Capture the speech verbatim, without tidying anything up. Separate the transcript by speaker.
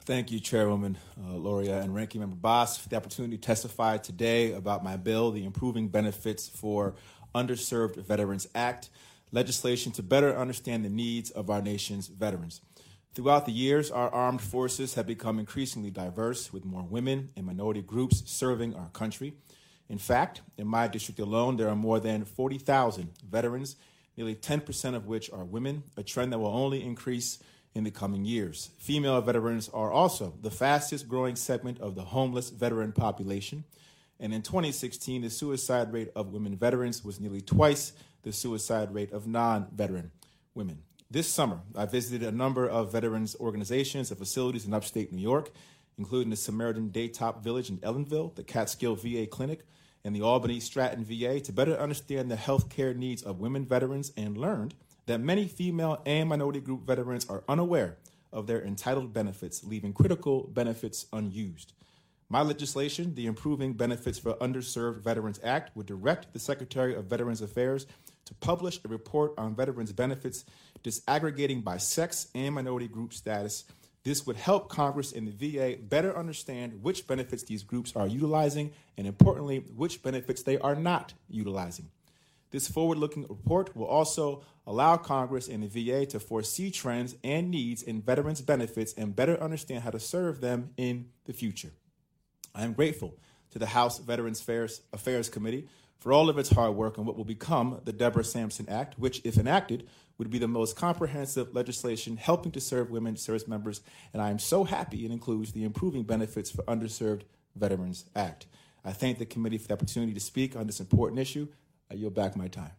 Speaker 1: Thank you, Chairwoman uh, Loria and Ranking Member Boss, for the opportunity to testify today about my bill, the Improving Benefits for Underserved Veterans Act, legislation to better understand the needs of our nation's veterans. Throughout the years, our armed forces have become increasingly diverse, with more women and minority groups serving our country. In fact, in my district alone, there are more than forty thousand veterans, nearly ten percent of which are women, a trend that will only increase in the coming years. Female veterans are also the fastest growing segment of the homeless veteran population. And in twenty sixteen, the suicide rate of women veterans was nearly twice the suicide rate of non-veteran women. This summer, I visited a number of veterans organizations and facilities in upstate New York, including the Samaritan Daytop Village in Ellenville, the Catskill V A Clinic, and the Albany Stratton V A, to better understand the health care needs of women veterans, and learned that many female and minority group veterans are unaware of their entitled benefits, leaving critical benefits unused. My legislation, the Improving Benefits for Underserved Veterans Act, would direct the Secretary of Veterans Affairs to publish a report on veterans' benefits, disaggregating by sex and minority group status. This would help Congress and the V A better understand which benefits these groups are utilizing, and importantly, which benefits they are not utilizing. This forward-looking report will also allow Congress and the V A to foresee trends and needs in veterans' benefits and better understand how to serve them in the future. I am grateful to the House Veterans Affairs, Affairs Committee for all of its hard work on what will become the Deborah Sampson Act, which, if enacted, would be the most comprehensive legislation helping to serve women service members, and I am so happy it includes the Improving Benefits for Underserved Veterans Act. I thank the committee for the opportunity to speak on this important issue. I yield back my time.